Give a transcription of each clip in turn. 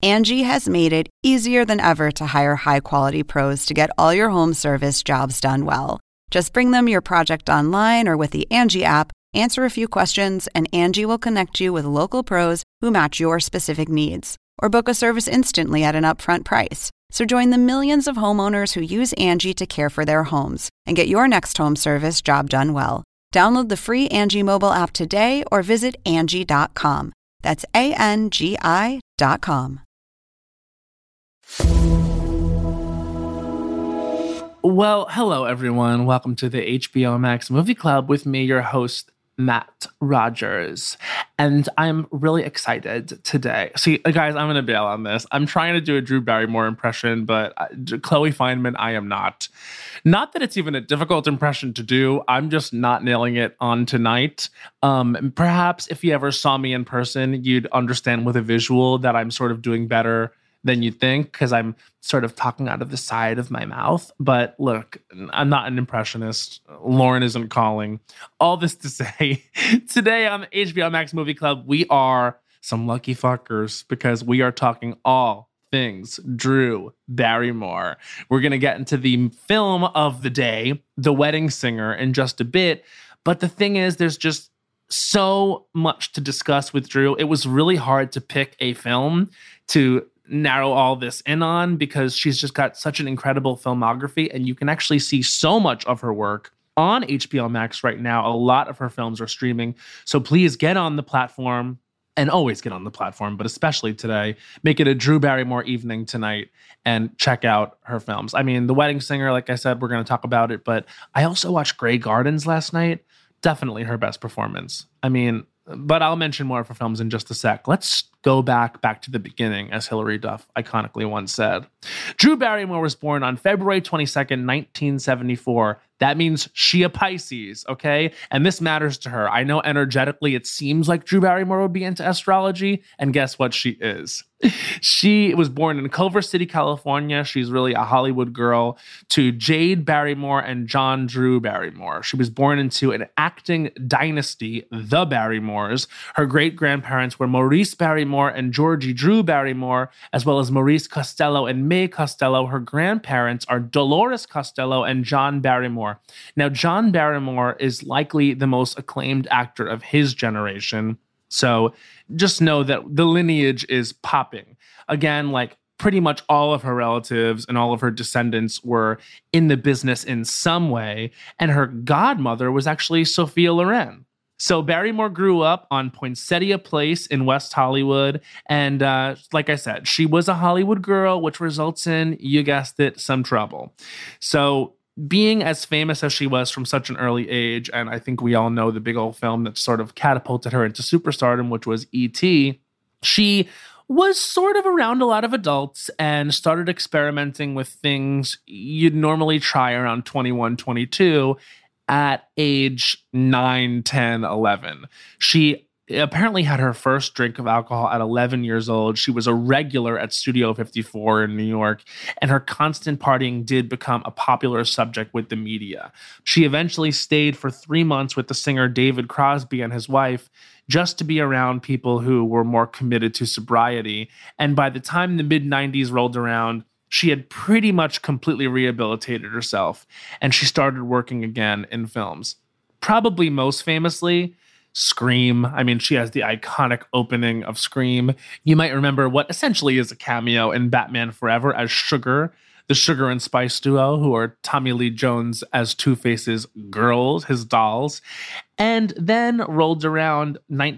Angie has made it easier than ever to hire high-quality pros to get all your home service jobs done well. Just bring them your project online or with the Angie app, answer a few questions, and Angie will connect you with local pros who match your specific needs. Or book a service instantly at an upfront price. So join the millions of homeowners who use Angie to care for their homes and get your next home service job done well. Download the free Angie mobile app today or visit Angie.com. That's ANGI.com. Well, hello everyone. Welcome to the HBO Max Movie Club with me, your host, Matt Rogers. And I'm really excited today. See, guys, I'm going to bail on this. I'm trying to do a Drew Barrymore impression, but Chloe Fineman, I am not. Not that it's even a difficult impression to do. I'm just not nailing it on tonight. Perhaps if you ever saw me in person, you'd understand with a visual that I'm sort of doing better than you'd think, because I'm sort of talking out of the side of my mouth. But look, I'm not an impressionist. Lauren isn't calling. All this to say, today on the HBO Max Movie Club, we are some lucky fuckers because we are talking all things Drew Barrymore. We're going to get into the film of the day, The Wedding Singer, in just a bit. But the thing is, there's just so much to discuss with Drew. It was really hard to pick a film to narrow all this in on because she's just got such an incredible filmography, and you can actually see so much of her work on HBO Max right now. A lot of her films are streaming. So please get on the platform, and always get on the platform, but especially today. Make it a Drew Barrymore evening tonight and check out her films. I mean, The Wedding Singer, like I said, we're going to talk about it, but I also watched Grey Gardens last night. Definitely her best performance. I mean, but I'll mention more of her films in just a sec. Let's go back to the beginning, as Hilary Duff iconically once said. Drew Barrymore was born on February 22nd, 1974. That means she a Pisces, okay? And this matters to her. I know energetically it seems like Drew Barrymore would be into astrology, and guess what she is? She was born in Culver City, California. She's really a Hollywood girl, to Jade Barrymore and John Drew Barrymore. She was born into an acting dynasty, the Barrymores. Her great-grandparents were Maurice Barrymore and Georgie Drew Barrymore, as well as Maurice Costello and May Costello. Her grandparents are Dolores Costello and John Barrymore. Now, John Barrymore is likely the most acclaimed actor of his generation. So just know that the lineage is popping. Again, like pretty much all of her relatives and all of her descendants were in the business in some way. And her godmother was actually Sophia Loren. So Barrymore grew up on Poinsettia Place in West Hollywood. And like I said, she was a Hollywood girl, which results in, you guessed it, some trouble. So being as famous as she was from such an early age, and I think we all know the big old film that sort of catapulted her into superstardom, which was E.T., she was sort of around a lot of adults and started experimenting with things you'd normally try around 21, 22 at age 9, 10, 11. She apparently had her first drink of alcohol at 11 years old. She was a regular at Studio 54 in New York, and her constant partying did become a popular subject with the media. She eventually stayed for 3 months with the singer David Crosby and his wife, just to be around people who were more committed to sobriety. And by the time the mid-90s rolled around, she had pretty much completely rehabilitated herself, and she started working again in films. Probably most famously, Scream. I mean, she has the iconic opening of Scream. You might remember what essentially is a cameo in Batman Forever as Sugar, the Sugar and Spice duo, who are Tommy Lee Jones as Two-Face's girls, his dolls. And then rolled around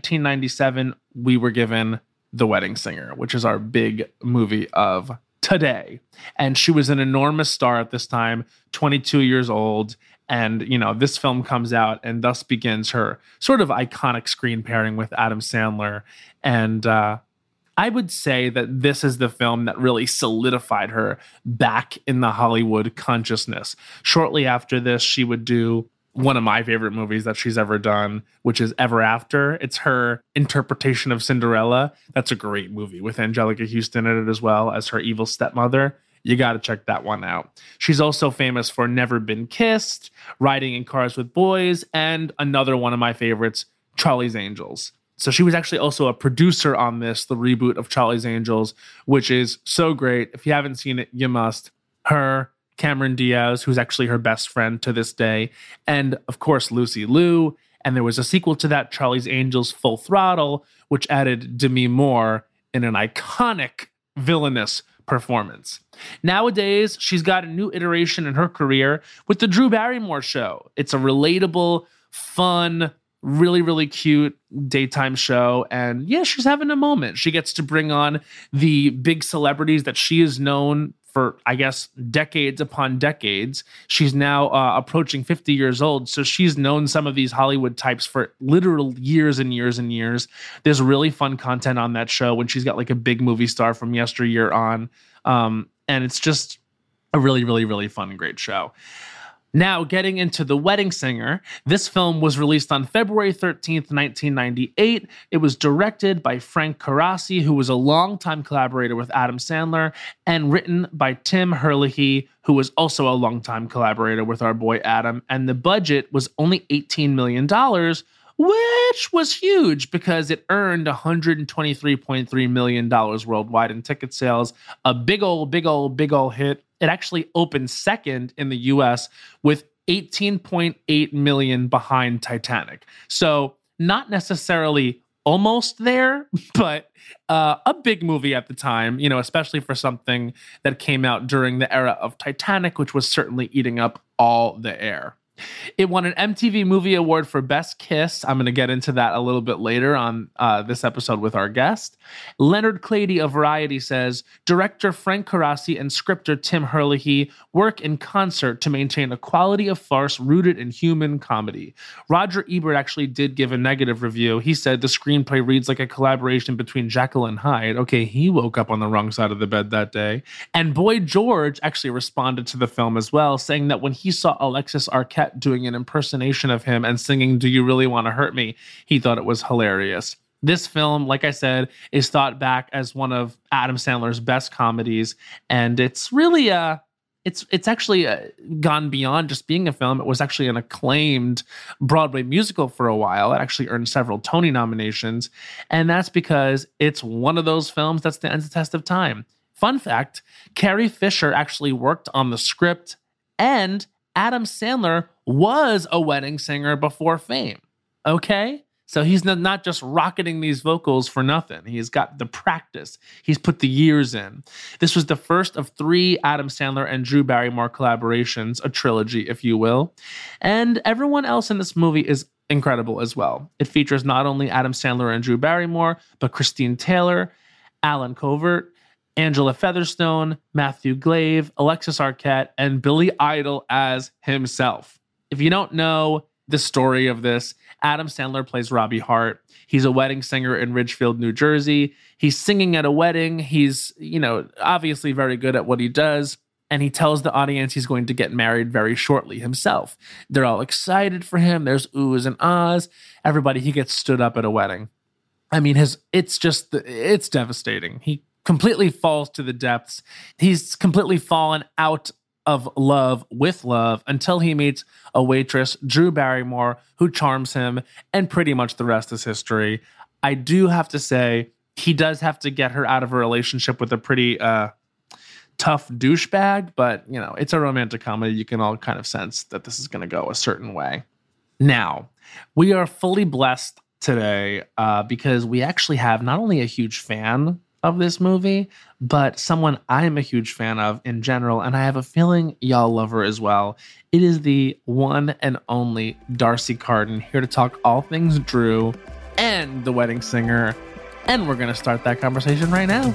1997, we were given The Wedding Singer, which is our big movie of today. And she was an enormous star at this time, 22 years old. And, you know, this film comes out and thus begins her sort of iconic screen pairing with Adam Sandler. And I would say that this is the film that really solidified her back in the Hollywood consciousness. Shortly after this, she would do one of my favorite movies that she's ever done, which is Ever After. It's her interpretation of Cinderella. That's a great movie with Angelica Houston in it as well as her evil stepmother. You got to check that one out. She's also famous for Never Been Kissed, Riding in Cars with Boys, and another one of my favorites, Charlie's Angels. So she was actually also a producer on this, the reboot of Charlie's Angels, which is so great. If you haven't seen it, you must. Her, Cameron Diaz, who's actually her best friend to this day, and of course Lucy Liu. And there was a sequel to that, Charlie's Angels Full Throttle, which added Demi Moore in an iconic villainous performance. Nowadays, she's got a new iteration in her career with the Drew Barrymore Show. It's a relatable, fun, really, really cute daytime show. And yeah, she's having a moment. She gets to bring on the big celebrities that she is known for, I guess, decades upon decades. She's now approaching 50 years old. So she's known some of these Hollywood types for literal years and years and years. There's really fun content on that show when she's got like a big movie star from yesteryear on. And it's just a really, really, really fun, great show. Now, getting into The Wedding Singer, this film was released on February 13th, 1998. It was directed by Frank Carassi, who was a longtime collaborator with Adam Sandler, and written by Tim Herlihy, who was also a longtime collaborator with our boy Adam. And the budget was only $18 million, which was huge because it earned $123.3 million worldwide in ticket sales. A big old hit. It actually opened second in the US with 18.8 million behind Titanic. So not necessarily almost there, but a big movie at the time, you know, especially for something that came out during the era of Titanic, which was certainly eating up all the air. It won an MTV Movie Award for Best Kiss. I'm going to get into that a little bit later on this episode with our guest. Leonard Clady of Variety says, director Frank Carassi and scripter Tim Herlihy work in concert to maintain a quality of farce rooted in human comedy. Roger Ebert actually did give a negative review. He said the screenplay reads like a collaboration between Jekyll and Hyde. Okay, he woke up on the wrong side of the bed that day. And Boy George actually responded to the film as well, saying that when he saw Alexis Arquette doing an impersonation of him and singing "Do You Really Want to Hurt Me?" he thought it was hilarious. This film, like I said, is thought back as one of Adam Sandler's best comedies, and it's really it's actually gone beyond just being a film. It was actually an acclaimed Broadway musical for a while. It actually earned several Tony nominations, and that's because it's one of those films that stands the test of time. Fun fact, Carrie Fisher actually worked on the script, and Adam Sandler was a wedding singer before fame, okay? So he's not just rocketing these vocals for nothing. He's got the practice. He's put the years in. This was the first of 3 Adam Sandler and Drew Barrymore collaborations, a trilogy, if you will. And everyone else in this movie is incredible as well. It features not only Adam Sandler and Drew Barrymore, but Christine Taylor, Alan Covert, Angela Featherstone, Matthew Glave, Alexis Arquette, and Billy Idol as himself. If you don't know the story of this, Adam Sandler plays Robbie Hart. He's a wedding singer in Ridgefield, New Jersey. He's singing at a wedding. He's, obviously very good at what he does. And he tells the audience he's going to get married very shortly himself. They're all excited for him. There's oohs and ahs. Everybody, he gets stood up at a wedding. I mean, it's devastating. He completely falls to the depths. He's completely fallen out of love with love until he meets a waitress, Drew Barrymore, who charms him, and pretty much the rest is history. I do have to say, he does have to get her out of a relationship with a pretty tough douchebag, but, it's a romantic comedy. You can all kind of sense that this is going to go a certain way. Now, we are fully blessed today because we actually have not only a huge fan of this movie, but someone I'm a huge fan of in general, and I have a feeling y'all love her as well. It is the one and only D'Arcy Carden, here to talk all things Drew and The Wedding Singer, and we're going to start that conversation right now.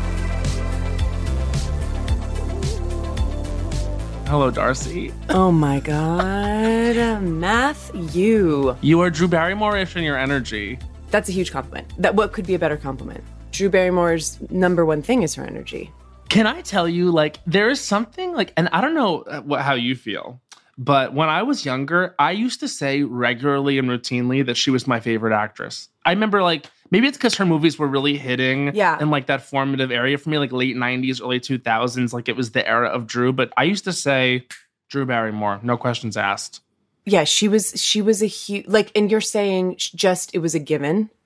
Hello, D'Arcy. Oh my God, Matthew. You are Drew Barrymore-ish in your energy. That's a huge compliment. What could be a better compliment? Drew Barrymore's number one thing is her energy. Can I tell you, there is something, and I don't know how you feel, but when I was younger, I used to say regularly and routinely that she was my favorite actress. I remember, maybe it's because her movies were really hitting in, that formative area for me, late 90s, early 2000s, it was the era of Drew, but I used to say Drew Barrymore, no questions asked. Yeah, she was a huge, and you're saying just it was a given?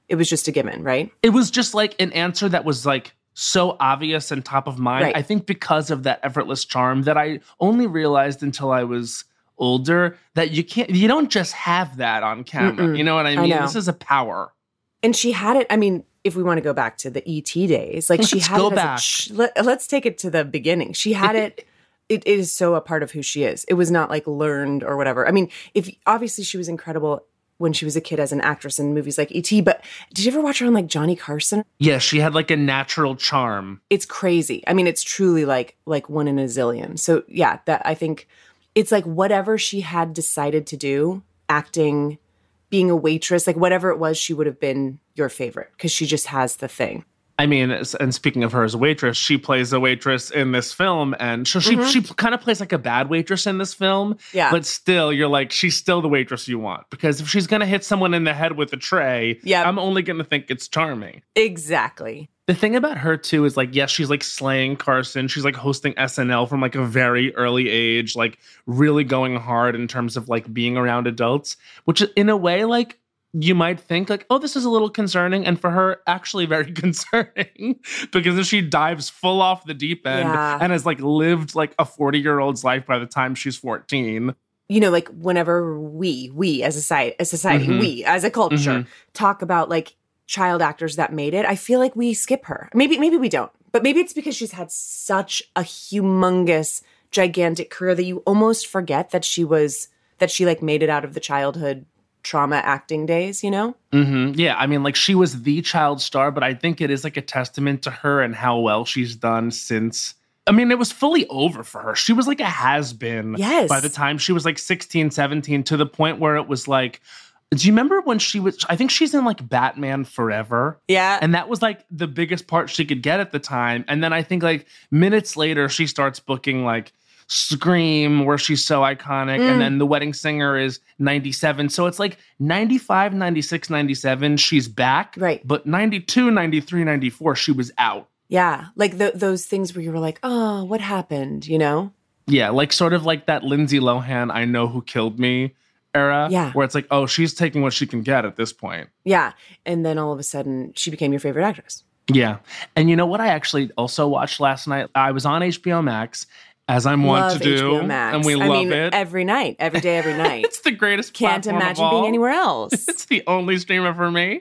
It was just a given, right? It was just like an answer that was like so obvious and top of mind. Right. I think because of that effortless charm that I only realized until I was older that you don't just have that on camera. You know what I mean? know. This is a power. And she had it, I mean, if we want to go back to the E.T. days, like she Let's had go it back. Let's take it to the beginning. She had it. It is so a part of who she is. It was not like learned or whatever. I mean, obviously she was incredible when she was a kid as an actress in movies like E.T., but did you ever watch her on like Johnny Carson? Yeah, she had like a natural charm. It's crazy. I mean, it's truly like one in a zillion. So yeah, that I think it's like whatever she had decided to do, acting, being a waitress, like whatever it was, she would have been your favorite because she just has the thing. I mean, and speaking of her as a waitress, she plays a waitress in this film. And so she kind of plays like a bad waitress in this film. Yeah. But still, you're like, she's still the waitress you want. Because if she's going to hit someone in the head with a tray, I'm only going to think it's charming. Exactly. The thing about her, too, is like, yes, she's like slaying Carson. She's like hosting SNL from like a very early age, like really going hard in terms of like being around adults, which in a way, like, you might think like, oh, this is a little concerning. And for her, actually very concerning because if she dives full off the deep end and has like lived like a 40-year-old's life by the time she's 14. You know, like whenever we as a society, we as a culture talk about like child actors that made it, I feel like we skip her. Maybe we don't. But maybe it's because she's had such a humongous, gigantic career that you almost forget that she like made it out of the childhood trauma acting days, you know? Yeah, I mean, like she was the child star, but I think it is like a testament to her and how well she's done since. I mean, it was fully over for her. She was like a has-been by the time she was like 16, 17, to the point where it was like, do you remember when I think she's in like Batman Forever. Yeah. And that was like the biggest part she could get at the time. And then I think like minutes later, she starts booking like Scream, where she's so iconic, and then The Wedding Singer is 97. So it's like 95, 96, 97, she's back. Right. But 92, 93, 94, she was out. Yeah. Like those things where you were like, oh, what happened, you know? Yeah, like sort of like that Lindsay Lohan, I Know Who Killed Me era. Yeah. Where it's like, oh, she's taking what she can get at this point. Yeah. And then all of a sudden, she became your favorite actress. Yeah. And you know what I actually also watched last night? I was on HBO Max, as I'm wont to do, HBO Max. and we love it. Every night, every day, every night. It's the greatest Can't platform imagine of all. being anywhere else. It's the only streamer for me.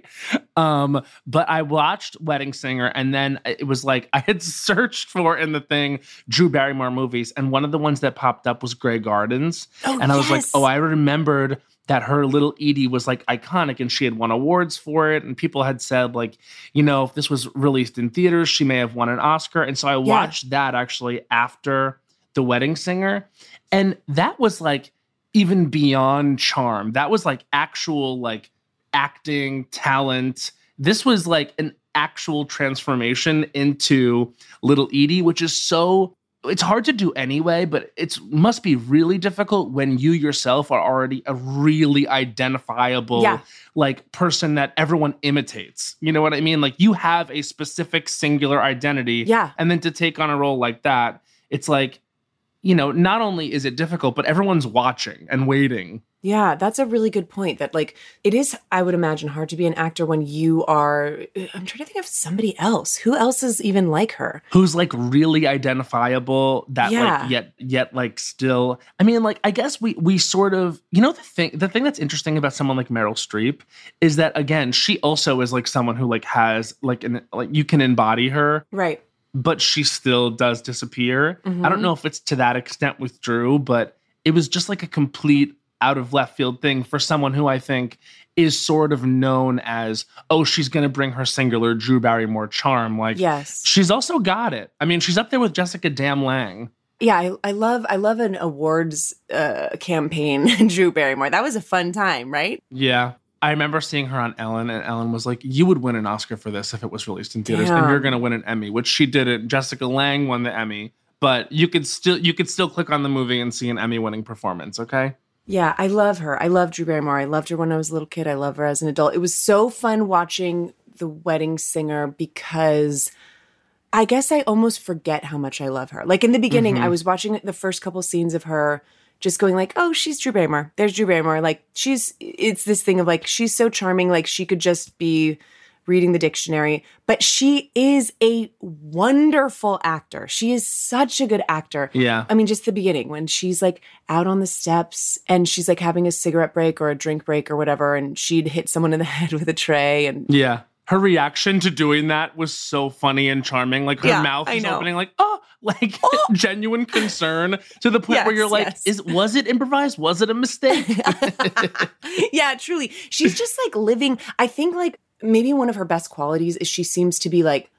But I watched Wedding Singer, and then it was like I had searched for in the thing Drew Barrymore movies, and one of the ones that popped up was Grey Gardens. And I was like, oh, I remembered that her little Edie was like iconic and she had won awards for it. And people had said like, you know, if this was released in theaters, she may have won an Oscar. And so I watched that actually after The Wedding Singer. And that was like even beyond charm. That was like actual like acting talent. This was like an actual transformation into little Edie, which is so, it's hard to do anyway, but it must be really difficult when you yourself are already a really identifiable like person that everyone imitates. You know what I mean? Like you have a specific singular identity. Yeah. And then to take on a role like that, it's like, you know, not only is it difficult, but everyone's watching and waiting. Yeah, that's a really good point. That like it is, I would imagine, hard to be an actor when you are. I'm trying to think of somebody else. Who else is even like her? Who's like really identifiable? That like yet like still. I mean, like I guess we sort of, you know, the thing that's interesting about someone like Meryl Streep is that again she also is like someone who like has like you can embody her, right? But she still does disappear. I don't know if it's to that extent with Drew, but it was just like a complete out of left field thing for someone who I think is sort of known as, oh, she's going to bring her singular Drew Barrymore charm. Like, she's also got it. I mean, she's up there with Jessica Damn Lang. Yeah, I love an awards campaign, Drew Barrymore. That was a fun time, right? Yeah. I remember seeing her on Ellen, and Ellen was like, you would win an Oscar for this if it was released in theaters, and you're going to win an Emmy, which she didn't. Jessica Lange won the Emmy, but you could still click on the movie and see an Emmy-winning performance, okay? Yeah, I love her. I love Drew Barrymore. I loved her when I was a little kid. I love her as an adult. It was so fun watching The Wedding Singer because I guess I almost forget how much I love her. Like in the beginning, I was watching the first couple scenes of her just going like, oh, she's Drew Barrymore. There's Drew Barrymore. Like it's this thing of like, she's so charming. Like she could just be reading the dictionary, but she is a wonderful actor. She is such a good actor. Yeah. I mean, just the beginning when she's like out on the steps and she's like having a cigarette break or a drink break or whatever, and she'd hit someone in the head with a tray. And yeah. Her reaction to doing that was so funny and charming. Like her mouth is opening like, genuine concern to the point where you're like, was it improvised? Was it a mistake? Yeah, truly. She's just like living. I think like maybe one of her best qualities is she seems to be like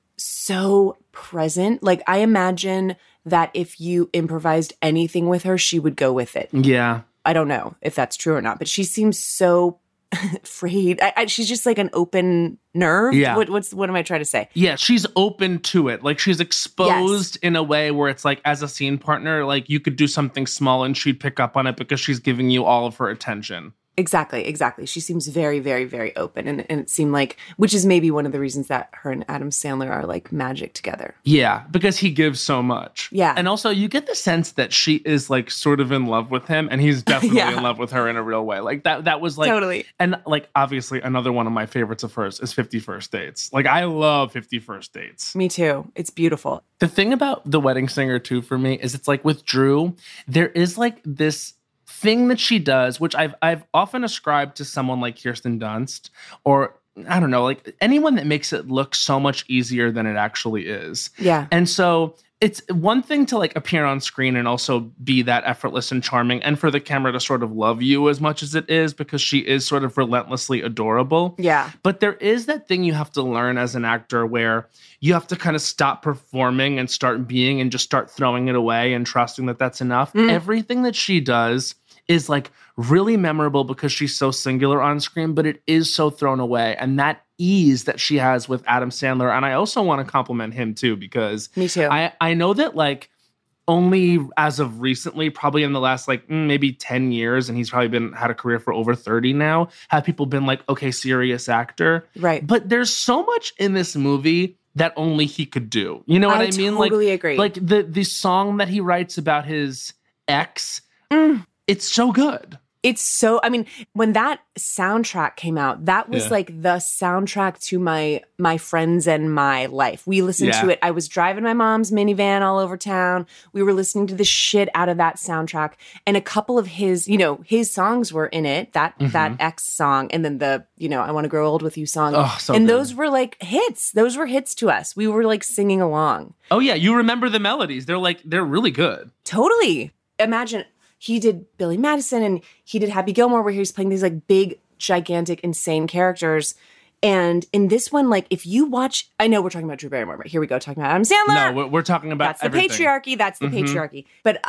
so present. Like I imagine that if you improvised anything with her, she would go with it. Yeah. I don't know if that's true or not, but she seems so afraid. She's just like an open nerve. Yeah. What am I trying to say? Yeah, she's open to it. Like she's exposed in a way where it's like as a scene partner, like you could do something small and she'd pick up on it because she's giving you all of her attention. Exactly. She seems very, very, very open. And it seemed like, which is maybe one of the reasons that her and Adam Sandler are like magic together. Yeah, because he gives so much. Yeah. And also you get the sense that she is like sort of in love with him and he's definitely in love with her in a real way. Like that was like, totally. And like, obviously another one of my favorites of hers is 50 First Dates. Like I love 50 First Dates. Me too. It's beautiful. The thing about The Wedding Singer too, for me, is it's like with Drew, there is like this thing that she does, which I've often ascribed to someone like Kirsten Dunst, or I don't know, like anyone that makes it look so much easier than it actually is. Yeah. And so it's one thing to like appear on screen and also be that effortless and charming, and for the camera to sort of love you as much as it is, because she is sort of relentlessly adorable. Yeah. But there is that thing you have to learn as an actor where you have to kind of stop performing and start being and just start throwing it away and trusting that that's enough. Everything that she does is like really memorable because she's so singular on screen, but it is so thrown away. And that ease that she has with Adam Sandler. And I also want to compliment him too, because me too. I know that like only as of recently, probably in the last like maybe 10 years, and he's probably had a career for over 30 now, have people been like, okay, serious actor. Right. But there's so much in this movie that only he could do. You know what I mean? Totally agree. Like the song that he writes about his ex, it's so good. It's so, I mean, when that soundtrack came out, that was like the soundtrack to my friends and my life. We listened to it. I was driving my mom's minivan all over town. We were listening to the shit out of that soundtrack. And a couple of his songs were in it, that X song, and then the, I Want to Grow Old With You song. Oh, so and good. those were like hits. Those were hits to us. We were like singing along. Oh yeah, you remember the melodies. They're really good. Totally. Imagine he did Billy Madison and he did Happy Gilmore, where he was playing these like big, gigantic, insane characters. And in this one, like if you watch, I know we're talking about Drew Barrymore, but here we go talking about Adam Sandler. No, we're talking about that's the everything. patriarchy. That's the patriarchy. But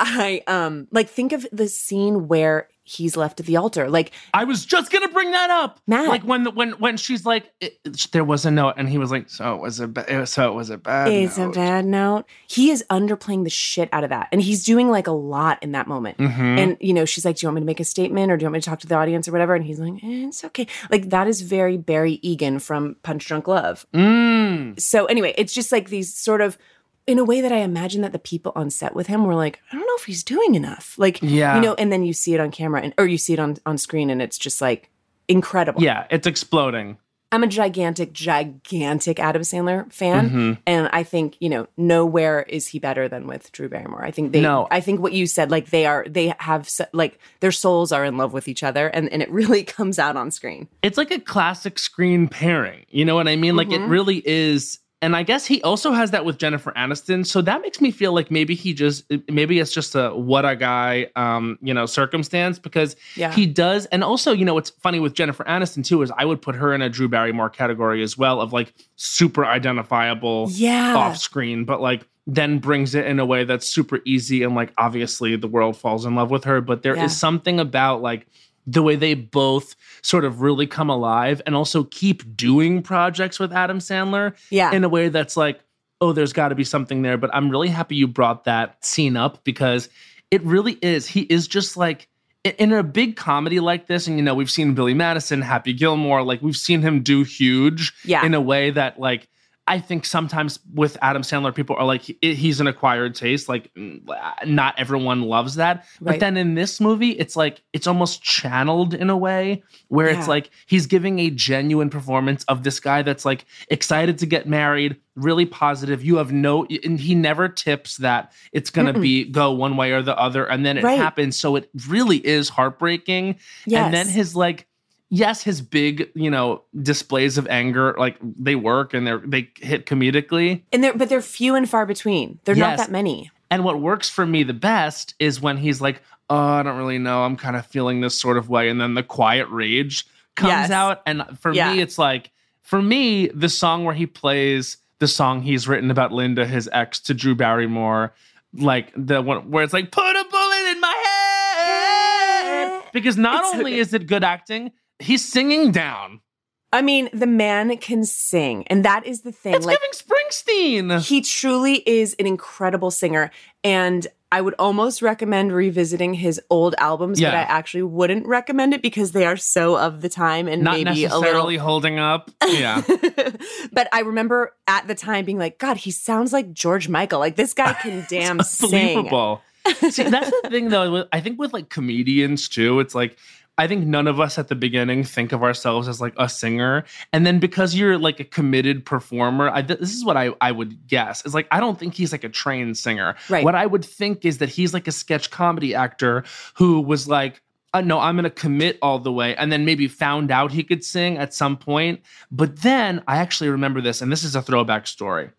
I like think of the scene where he's left at the altar. Like I was just gonna bring that up. Matt. Like when she's like, there was a note, and he was like, so it was a bad It's note. a bad note. He is underplaying the shit out of that, and he's doing like a lot in that moment. And she's like, do you want me to make a statement, or do you want me to talk to the audience or whatever? And he's like, it's okay. Like that is very Barry Egan from Punch Drunk Love. So anyway, it's just like these sort of, in a way that I imagine that the people on set with him were like, I don't know if he's doing enough. Like, and then you see it on camera or you see it on screen, and it's just like incredible. Yeah, it's exploding. I'm a gigantic Adam Sandler fan. And I think, nowhere is he better than with Drew Barrymore. I think I think what you said, like they have like their souls are in love with each other, and it really comes out on screen. It's like a classic screen pairing. You know what I mean? Like it really is. And I guess he also has that with Jennifer Aniston. So that makes me feel like maybe it's just a what a guy, circumstance, because he does. And also, what's funny with Jennifer Aniston too, is I would put her in a Drew Barrymore category as well, of like super identifiable off screen, but like then brings it in a way that's super easy. And like, obviously the world falls in love with her, but there is something about like the way they both sort of really come alive and also keep doing projects with Adam Sandler in a way that's like, oh, there's got to be something there. But I'm really happy you brought that scene up, because it really is. He is just like, in a big comedy like this, and we've seen Billy Madison, Happy Gilmore, like we've seen him do huge in a way that like, I think sometimes with Adam Sandler, people are like, he's an acquired taste. Like, not everyone loves that. Right. But then in this movie, it's like, it's almost channeled in a way where it's like, he's giving a genuine performance of this guy that's like excited to get married, really positive. You have and he never tips that it's going to go one way or the other. And then it happens. So it really is heartbreaking. Yes. And then his his big, displays of anger, like they work and they hit comedically. But they're few and far between. They're not that many. And what works for me the best is when he's like, oh, I don't really know. I'm kind of feeling this sort of way. And then the quiet rage comes out. And for me, it's like, the song where he plays the song he's written about Linda, his ex, to Drew Barrymore, like the one where it's like, put a bullet in my head. Because not only is it good acting, he's singing down. I mean, the man can sing, and that is the thing. It's giving Springsteen. He truly is an incredible singer, and I would almost recommend revisiting his old albums, but I actually wouldn't recommend it because they are so of the time and not maybe necessarily holding up. Yeah. But I remember at the time being like, God, he sounds like George Michael. Like, this guy can damn sing. Unbelievable. See, that's the thing, though. I think with like comedians too, it's like, I think none of us at the beginning think of ourselves as like a singer. And then because you're like a committed performer, this is what I would guess. Is like, I don't think he's like a trained singer. Right. What I would think is that he's like a sketch comedy actor who was like, no, I'm going to commit all the way. And then maybe found out he could sing at some point. But then I actually remember this, and this is a throwback story.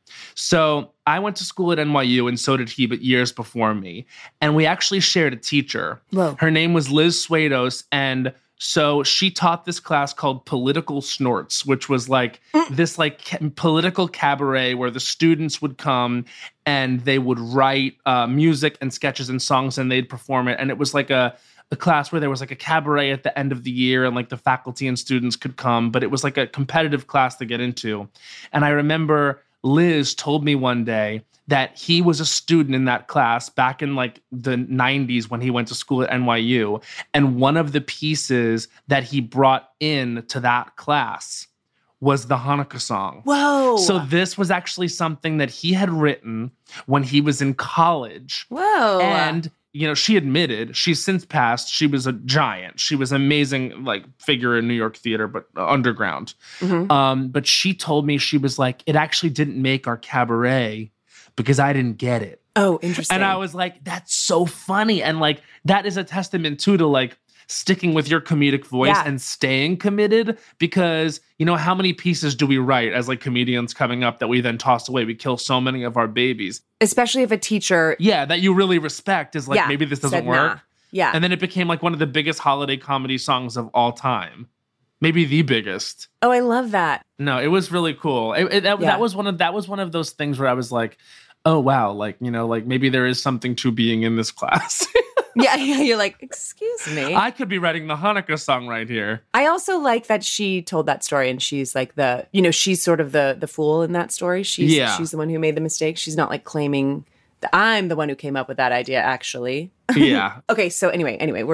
So I went to school at NYU, and so did he, but years before me. And we actually shared a teacher. Whoa. Her name was Liz Swados. And so she taught this class called Political Snorts, which was like this like political cabaret where the students would come and they would write music and sketches and songs, and they'd perform it. And it was like a class where there was like a cabaret at the end of the year, and like the faculty and students could come, but it was like a competitive class to get into. And I remember Liz told me one day that he was a student in that class back in like the 90s when he went to school at NYU. And one of the pieces that he brought in to that class was the Hanukkah song. Whoa. So this was actually something that he had written when he was in college. Whoa. And she admitted, she's since passed, she was a giant. She was an amazing like figure in New York theater, but underground. Mm-hmm. But she told me, she was like, it actually didn't make our cabaret because I didn't get it. Oh, interesting. And I was like, that's so funny. And like, that is a testament too to like sticking with your comedic voice and staying committed, because how many pieces do we write as like comedians coming up that we then toss away? We kill so many of our babies. Especially if a teacher that you really respect is like, maybe this doesn't work. Nah. Yeah. And then it became like one of the biggest holiday comedy songs of all time. Maybe the biggest. Oh, I love that. No, it was really cool. That was one of those things where I was like, oh wow, like, like maybe there is something to being in this class. Yeah, you're like, excuse me. I could be writing the Hanukkah song right here. I also like that she told that story, and she's like she's sort of the fool in that story. She's the one who made the mistake. She's not like claiming that I'm the one who came up with that idea, actually. Yeah. Okay, so anyway,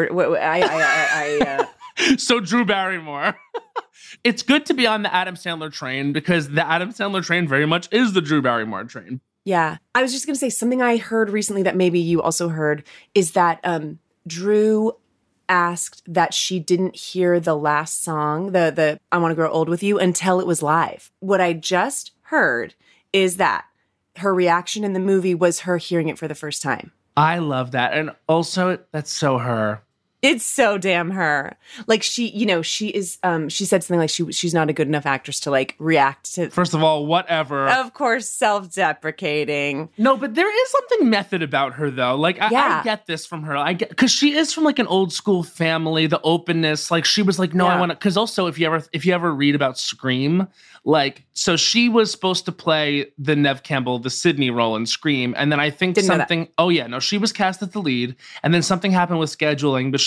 So Drew Barrymore. It's good to be on the Adam Sandler train, because the Adam Sandler train very much is the Drew Barrymore train. Yeah. I was just going to say something I heard recently that maybe you also heard is that Drew asked that she didn't hear the last song, the I Want to Grow Old With You, until it was live. What I just heard is that her reaction in the movie was her hearing it for the first time. I love that. And also, that's so her. It's so damn her. Like she is, she said something like she's not a good enough actress to like react to. First of all, whatever. Of course, self-deprecating. No, but there is something method about her though. Like I get this from her. Because she is from like an old school family, the openness. Like she was like, no, I want to, because also if you ever read about Scream, like, so she was supposed to play the Neve Campbell, the Sydney role in Scream. And then I think she was cast as the lead. And then something happened with scheduling, but she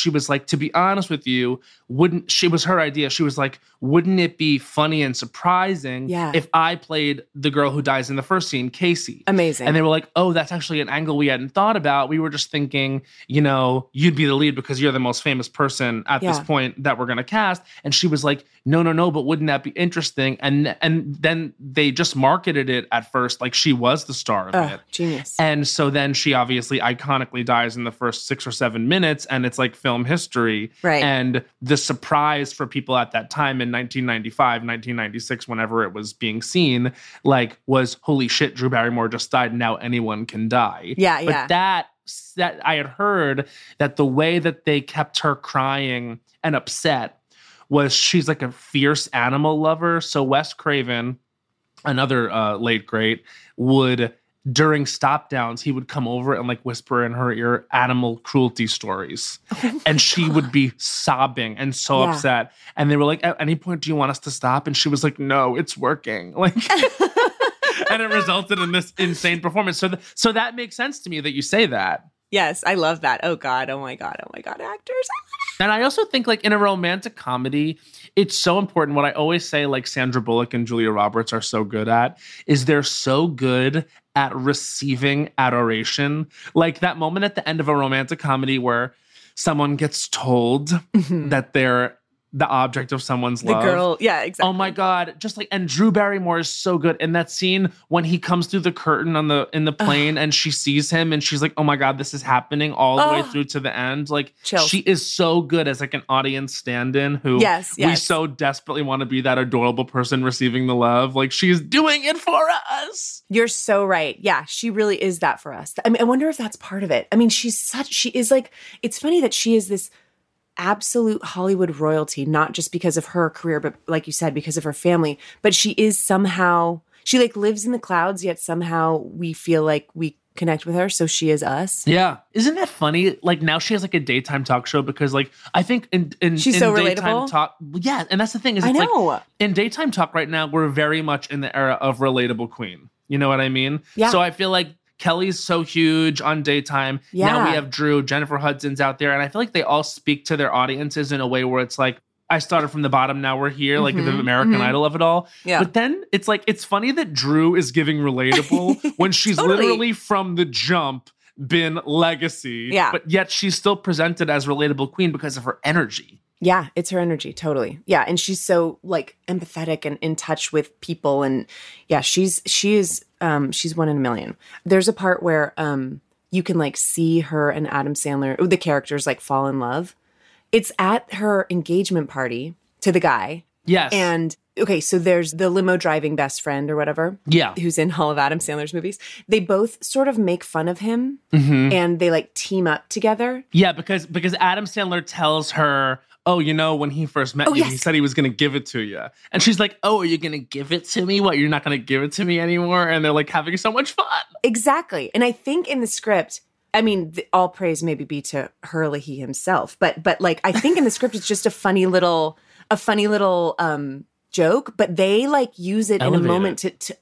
she was like, to be honest with you, she was her idea. She was like, wouldn't it be funny and surprising if I played the girl who dies in the first scene, Casey? Amazing. And they were like, oh, that's actually an angle we hadn't thought about. We were just thinking, you'd be the lead because you're the most famous person at this point that we're going to cast. And she was like, no, but wouldn't that be interesting? And then they just marketed it at first like she was the star of it. Genius. And so then she obviously iconically dies in the first 6 or 7 minutes, and it's like film history. Right. And the surprise for people at that time in 1995, 1996, whenever it was being seen, like, was, holy shit, Drew Barrymore just died, now anyone can die. Yeah, but that I had heard that the way that they kept her crying and upset was she's like a fierce animal lover. So Wes Craven, another late great, would, during stop downs, he would come over and like whisper in her ear animal cruelty stories. And she would be sobbing and so upset. And they were like, at any point, do you want us to stop? And she was like, no, it's working. Like, and it resulted in this insane performance. So that makes sense to me that you say that. Yes, I love that. Oh my God, actors. And I also think, like, in a romantic comedy, it's so important. What I always say, like, Sandra Bullock and Julia Roberts are so good at, is they're so good at receiving adoration. Like that moment at the end of a romantic comedy where someone gets told that they're the object of someone's love. The girl, yeah, exactly. Oh my God. Just like, and Drew Barrymore is so good in that scene when he comes through the curtain in the plane and she sees him and she's like, oh my God, this is happening all the way through to the end. Like, Chills. She is so good as like an audience stand-in who we so desperately want to be that adorable person receiving the love. Like, she's doing it for us. You're so right. Yeah, she really is that for us. I mean, I wonder if that's part of it. I mean, she is like, it's funny that she is this absolute Hollywood royalty, not just because of her career, but like you said, because of her family. But she is somehow, she like lives in the clouds, yet somehow we feel like we connect with her. So she is us. Yeah. Isn't that funny? Like now she has like a daytime talk show because like, I think in she's so daytime relatable. talk. Yeah. And that's the thing is it's like in daytime talk right now, we're very much in the era of relatable queen. You know what I mean? Yeah. So I feel like Kelly's so huge on daytime. Yeah. Now we have Drew, Jennifer Hudson's out there. And I feel like they all speak to their audiences in a way where it's like, I started from the bottom, now we're here, like the American Idol of it all. Yeah. But then it's like, it's funny that Drew is giving relatable when she's literally from the jump been legacy. Yeah. But yet she's still presented as relatable queen because of her energy. Yeah, it's her energy, totally. Yeah, and she's so like empathetic and in touch with people, and yeah, she's one in a million. There's a part where you can like see her and Adam Sandler, the characters like fall in love. It's at her engagement party to the guy. Yes. And okay, so there's the limo driving best friend or whatever. Yeah. Who's in all of Adam Sandler's movies. They both sort of make fun of him and they like team up together. Yeah, because Adam Sandler tells her, oh, when he first met you, he said he was going to give it to you. And she's like, oh, are you going to give it to me? What, you're not going to give it to me anymore? And they're like having so much fun. Exactly. And I think in the script, I mean, all praise maybe be to Herlihy himself, but like, I think in the script, it's just a funny little joke, but they like use it in a moment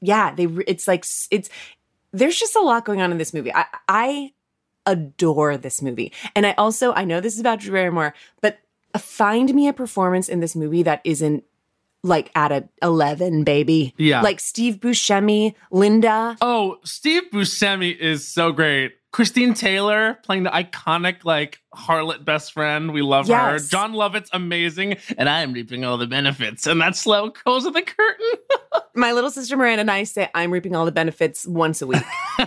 there's just a lot going on in this movie. I adore this movie. And I know this is about Drew Barrymore, but find me a performance in this movie that isn't like at a 11, baby. Yeah. Like Steve Buscemi, Linda. Oh, Steve Buscemi is so great. Christine Taylor playing the iconic like harlot best friend. We love her. John Lovett's amazing. And I am reaping all the benefits. And that slow close of the curtain. My little sister Miranda and I say I'm reaping all the benefits once a week.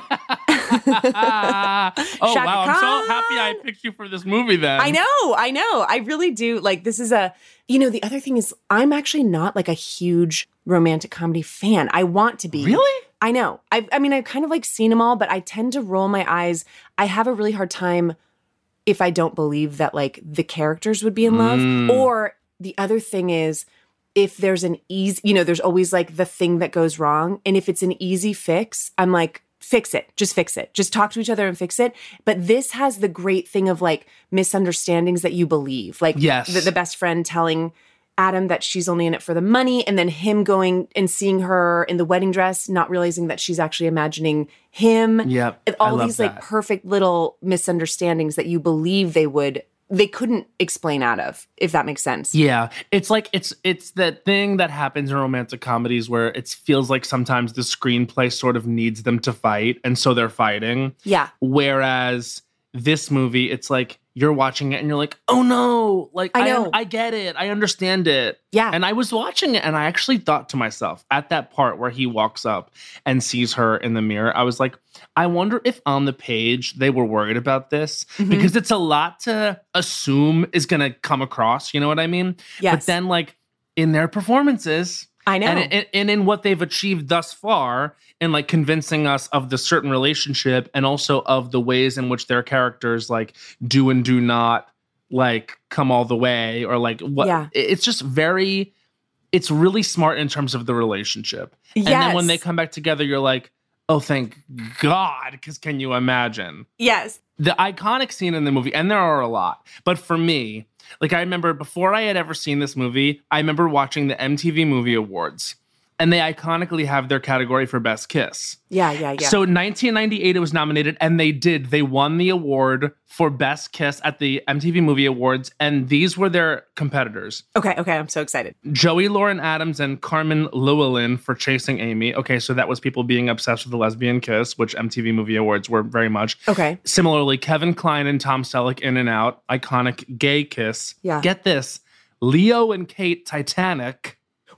Wow, I'm so happy I picked you for this movie then. I know. I really do. Like, this is the other thing is I'm actually not like a huge romantic comedy fan. I want to be. Really? I know. I've kind of like seen them all, but I tend to roll my eyes. I have a really hard time if I don't believe that like the characters would be in love. Or the other thing is if there's an easy, there's always like the thing that goes wrong. And if it's an easy fix, I'm like, fix it. Just fix it. Just talk to each other and fix it. But this has the great thing of like misunderstandings that you believe. Like the best friend telling Adam that she's only in it for the money, and then him going and seeing her in the wedding dress, not realizing that she's actually imagining him. Yep. All these like perfect little misunderstandings that you believe they would they couldn't explain out of, if that makes sense. Yeah. It's like, it's that thing that happens in romantic comedies where it feels like sometimes the screenplay sort of needs them to fight, and so they're fighting. Yeah. Whereas this movie, it's like, you're watching it and you're like, oh no, like, I know. I get it. I understand it. Yeah. And I was watching it and I actually thought to myself at that part where he walks up and sees her in the mirror, I was like, I wonder if on the page they were worried about this, because it's a lot to assume is going to come across. You know what I mean? Yes. But then, like, in their performances, I know. And in what they've achieved thus far, in like convincing us of the certain relationship, and also of the ways in which their characters like do and do not like come all the way, or like what. Yeah. It's just it's really smart in terms of the relationship. Yes. And then when they come back together, you're like, oh, thank God, because can you imagine? Yes. The iconic scene in the movie, and there are a lot, but for me, like, I remember before I had ever seen this movie, I remember watching the MTV Movie Awards, and they iconically have their category for Best Kiss. Yeah. So 1998, it was nominated, and they won the award for Best Kiss at the MTV Movie Awards, and these were their competitors. Okay, I'm so excited. Joey Lauren Adams and Carmen Llewellyn for Chasing Amy. Okay, so that was people being obsessed with the lesbian kiss, which MTV Movie Awards were very much. Okay. Similarly, Kevin Kline and Tom Selleck, In and Out, iconic gay kiss. Yeah. Get this, Leo and Kate, Titanic.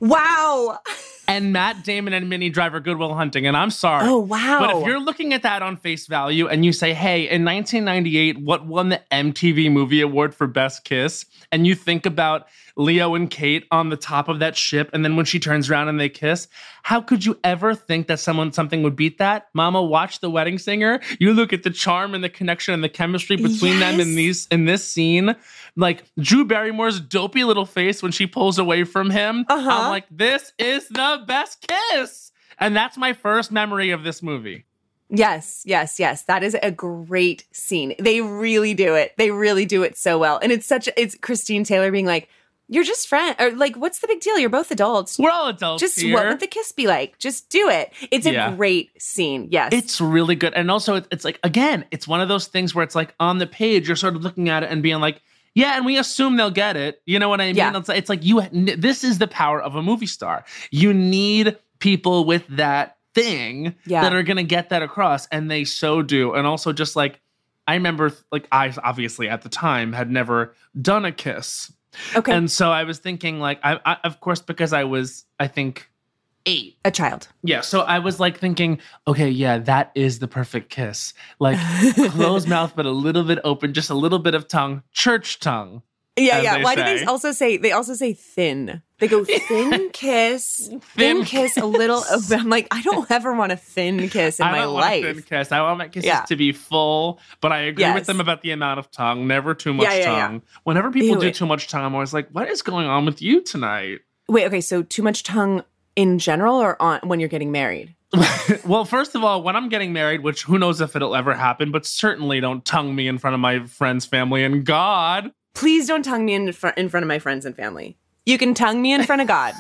Wow. And Matt Damon and Minnie Driver, Good Will Hunting. And I'm sorry. Oh, wow. But if you're looking at that on face value and you say, hey, in 1998, what won the MTV Movie Award for Best Kiss? And you think about Leo and Kate on the top of that ship, and then when she turns around and they kiss, how could you ever think that something would beat that? Mama, watch The Wedding Singer. You look at the charm and the connection and the chemistry between them in this scene. Like, Drew Barrymore's dopey little face when she pulls away from him. I'm like, this is the best kiss. And that's my first memory of this movie. Yes. That is a great scene. They really do it. They really do it so well. And it's Christine Taylor being like, you're just friends. Or like, what's the big deal? You're both adults. We're all adults Just here. What would the kiss be like? Just do it. It's a great scene. Yes. It's really good. And also, it's like, again, it's one of those things where it's like on the page, you're sort of looking at it and being like, yeah, and we assume they'll get it. You know what I mean? Yeah. It's like this is the power of a movie star. You need people with that thing that are going to get that across, and they so do. And also, just like, I remember, like, I obviously at the time had never done a kiss. Okay. And so I was thinking, like, I of course, because I was, I think, 8. A child. Yeah, so I was like thinking, okay, yeah, that is the perfect kiss. Like, closed mouth, but a little bit open, just a little bit of tongue, church tongue. Yeah. Why do they also say thin? They go thin kiss, thin kiss, a little open. I'm like, I don't ever want a thin kiss in my life. I want a thin kiss. I want my kisses to be full, but I agree with them about the amount of tongue. Never too much tongue. Yeah. Whenever people do too much tongue, I'm always like, what is going on with you tonight? Wait, okay, so too much tongue in general, or when you're getting married? Well, first of all, when I'm getting married, which who knows if it'll ever happen, but certainly don't tongue me in front of my friends, family, and God. Please don't tongue me in front of my friends and family. You can tongue me in front of God.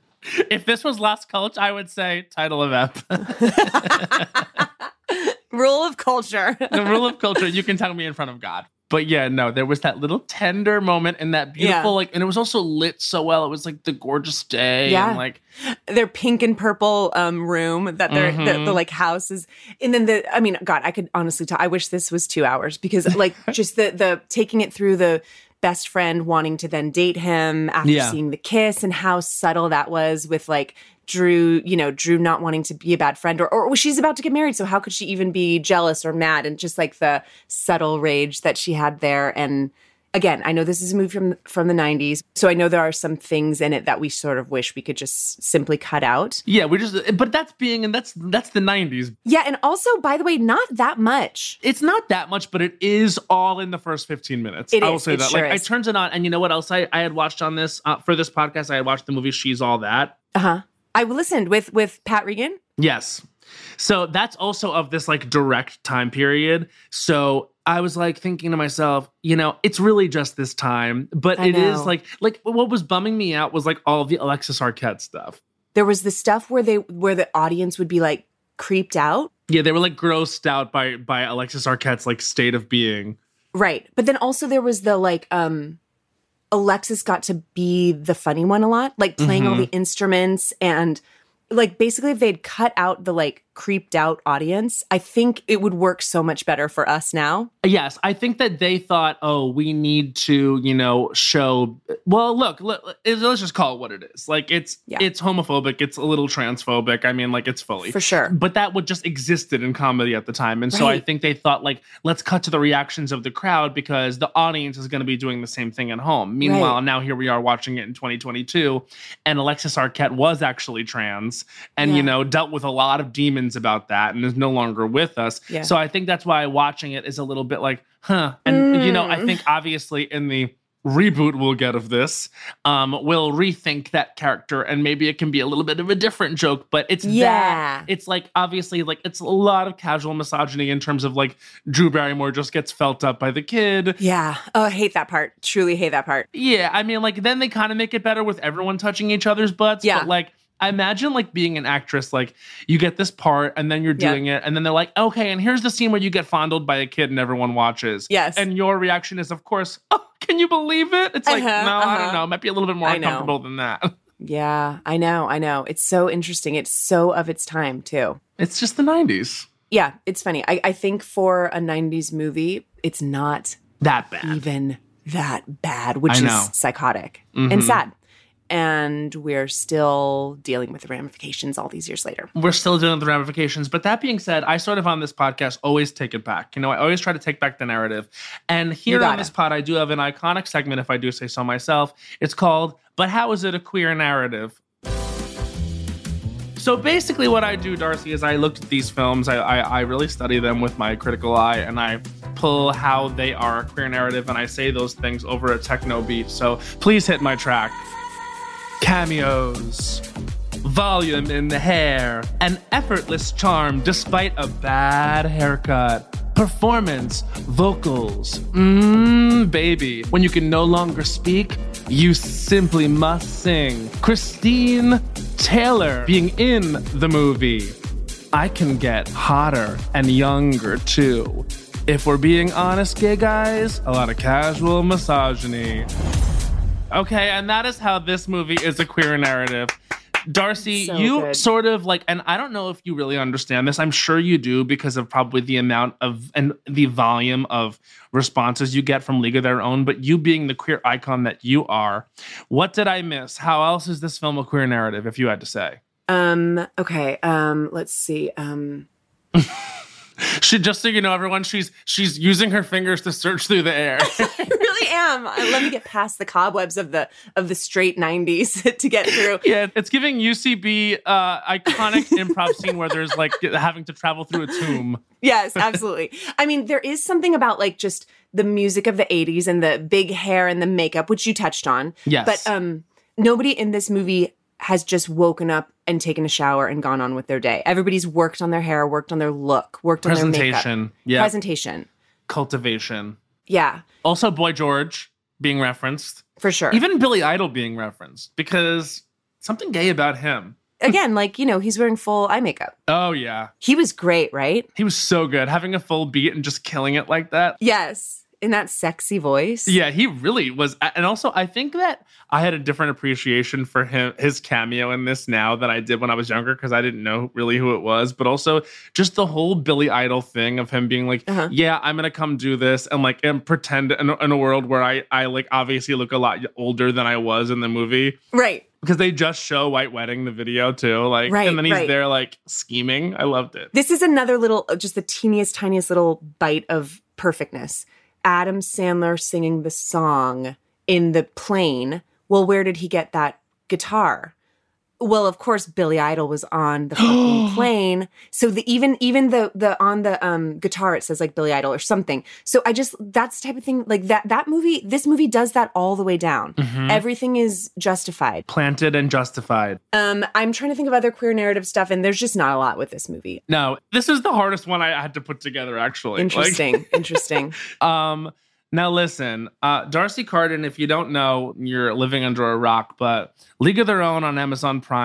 If this was Last Cult, I would say title of ep. Rule of culture. The rule of culture, you can tongue me in front of God. But yeah, no, there was that little tender moment in that beautiful, like, and it was also lit so well. It was like the gorgeous day. Yeah. And like their pink and purple room that the like house is. And then God, I could honestly tell. I wish this was 2 hours, because like just the taking it through the best friend wanting to then date him after seeing the kiss, and how subtle that was with like Drew not wanting to be a bad friend, or she's about to get married, so how could she even be jealous or mad? And just like the subtle rage that she had there. And again, I know this is a movie from the 90s, so I know there are some things in it that we sort of wish we could just simply cut out. Yeah, but that's the 90s. Yeah, and also, by the way, not that much. It's not that much, but it is all in the first 15 minutes. I will say that. Sure like, I turned it on, and you know what else I had watched on this for this podcast? I had watched the movie She's All That. I listened with Pat Regan. Yes. So that's also of this like direct time period. So I was like thinking to myself, it's really just this time, but it is like what was bumming me out was like all of the Alexis Arquette stuff. There was the stuff where the audience would be like creeped out. Yeah, they were like grossed out by Alexis Arquette's like state of being. Right. But then also there was the like Alexis got to be the funny one a lot, like playing all the instruments, and like basically if they'd cut out the like creeped out audience, I think it would work so much better for us now. Yes, I think that they thought, oh, we need to, show. Well, look, let's just call it what it is. Like it's homophobic, it's a little transphobic. I mean, like it's fully for sure. But that would just existed in comedy at the time, and so I think they thought like, let's cut to the reactions of the crowd because the audience is going to be doing the same thing at home. Meanwhile, now here we are watching it in 2022, and Alexis Arquette was actually trans, and dealt with a lot of demons about that, and is no longer with us. Yeah. So I think that's why watching it is a little bit like, huh. And, I think obviously in the reboot we'll get of this, we'll rethink that character, and maybe it can be a little bit of a different joke, but it's that. It's like, obviously, like, it's a lot of casual misogyny in terms of, like, Drew Barrymore just gets felt up by the kid. Yeah. Oh, I hate that part. Truly hate that part. Yeah. I mean, like, then they kind of make it better with everyone touching each other's butts. Yeah. But, like, I imagine like being an actress, like you get this part and then you're doing it and then they're like, okay, and here's the scene where you get fondled by a kid and everyone watches. Yes. And your reaction is, of course, oh, can you believe it? It's like, I don't know. It might be a little bit more uncomfortable than that. Yeah, I know. It's so interesting. It's so of its time too. It's just the 90s. Yeah, it's funny. I think for a 90s movie, it's not that bad. Even that bad, which is psychotic and sad. And we're still dealing with the ramifications all these years later. We're still dealing with the ramifications. But that being said, I sort of on this podcast always take it back. I always try to take back the narrative. And here on this pod, I do have an iconic segment, if I do say so myself. It's called, But How Is It a Queer Narrative? So basically what I do, Darcy, is I looked at these films. I really study them with my critical eye, and I pull how they are a queer narrative, and I say those things over a techno beat. So please hit my track. Cameos, volume in the hair, an effortless charm despite a bad haircut, performance, vocals, baby. When you can no longer speak, you simply must sing. Christine Taylor being in the movie. I can get hotter and younger too. If we're being honest, gay guys, a lot of casual misogyny. Okay, and that is how this movie is a queer narrative. Darcy, so you good. Sort of like, and I don't know if you really understand this. I'm sure you do because of probably the amount of and the volume of responses you get from League of Their Own. But you being the queer icon that you are, what did I miss? How else is this film a queer narrative, if you had to say? Okay. Let's see. She, just so you know, everyone, she's using her fingers to search through the air. I really am. Let me get past the cobwebs of the straight 90s to get through. Yeah, it's giving UCB iconic improv scene where there's like having to travel through a tomb. Yes, absolutely. I mean, there is something about like just the music of the 80s and the big hair and the makeup, which you touched on. Yes. But nobody in this movie has just woken up and taken a shower and gone on with their day. Everybody's worked on their hair, worked on their look, worked on their makeup. Presentation. Cultivation. Yeah. Also Boy George being referenced. For sure. Even Billy Idol being referenced because something gay about him. Again, like, he's wearing full eye makeup. Oh, yeah. He was great, right? He was so good. Having a full beat and just killing it like that. Yes. In that sexy voice. Yeah, he really was. And also, I think that I had a different appreciation for his cameo in this now than I did when I was younger because I didn't know really who it was. But also, just the whole Billy Idol thing of him being like, yeah, I'm going to come do this and like and pretend in a world where I like obviously look a lot older than I was in the movie. Right. Because they just show White Wedding, the video too. Like, right, and then he's there like scheming. I loved it. This is another little, just the tiniest little bite of perfectness. Adam Sandler singing the song in the plane. Well, where did he get that guitar? Well, of course, Billy Idol was on the fucking plane. So even the on the guitar it says like Billy Idol or something. So that's the type of thing like this movie does that all the way down. Mm-hmm. Everything is justified. Planted and justified. I'm trying to think of other queer narrative stuff, and there's just not a lot with this movie. No, this is the hardest one I had to put together, actually. Interesting. Interesting. Now listen, Darcy Carden, if you don't know, you're living under a rock, but League of Their Own on Amazon Prime.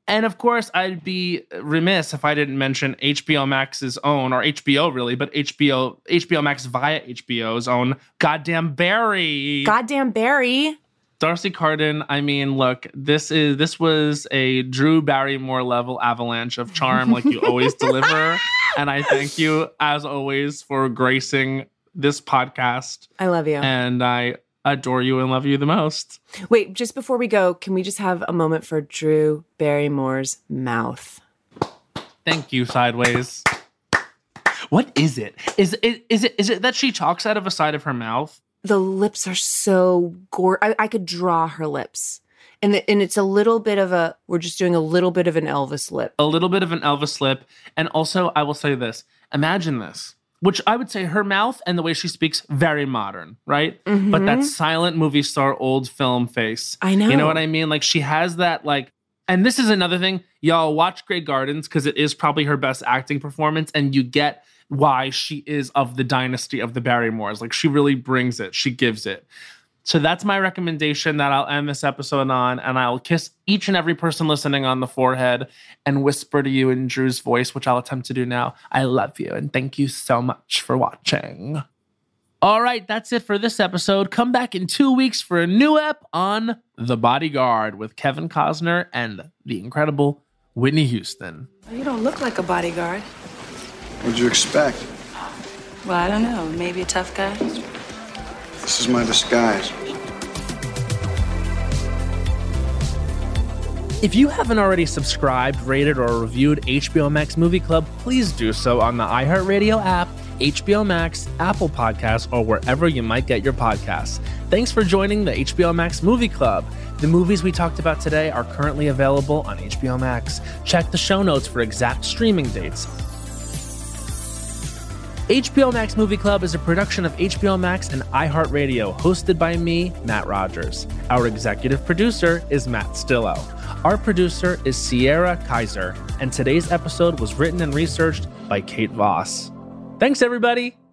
And of course, I'd be remiss if I didn't mention HBO Max's own, or HBO really, but HBO Max via HBO's own Goddamn Barry. Goddamn Barry. D'Arcy Carden, I mean, look, this was a Drew Barrymore level avalanche of charm like you always deliver. And I thank you, as always, for gracing this podcast. I love you. And I adore you and love you the most. Wait, just before we go, can we just have a moment for Drew Barrymore's mouth? Thank you, Sideways. What is it? Is it that she talks out of a side of her mouth? The lips are so gorgeous. I could draw her lips. And it's a little bit of we're just doing a little bit of an Elvis lip. A little bit of an Elvis lip. And also, I will say this. Imagine this. Which I would say her mouth and the way she speaks, very modern, right? Mm-hmm. But that silent movie star, old film face. I know. You know what I mean? Like, she has that, like, and this is another thing. Y'all watch Grey Gardens because it is probably her best acting performance. And you get why she is of the dynasty of the Barrymores. Like, she really brings it. She gives it. So that's my recommendation that I'll end this episode on, and I'll kiss each and every person listening on the forehead and whisper to you in Drew's voice, which I'll attempt to do now. I love you, and thank you so much for watching. All right, that's it for this episode. Come back in 2 weeks for a new ep on The Bodyguard with Kevin Costner and the incredible Whitney Houston. You don't look like a bodyguard. What'd you expect? Well, I don't know. Maybe a tough guy? This is my disguise. If you haven't already subscribed, rated, or reviewed HBO Max Movie Club, please do so on the iHeartRadio app, HBO Max, Apple Podcasts, or wherever you might get your podcasts. Thanks for joining the HBO Max Movie Club. The movies we talked about today are currently available on HBO Max. Check the show notes for exact streaming dates. HBO Max Movie Club is a production of HBO Max and iHeartRadio, hosted by me, Matt Rogers. Our executive producer is Matt Stillo. Our producer is Sierra Kaiser, and today's episode was written and researched by Kate Voss. Thanks, everybody!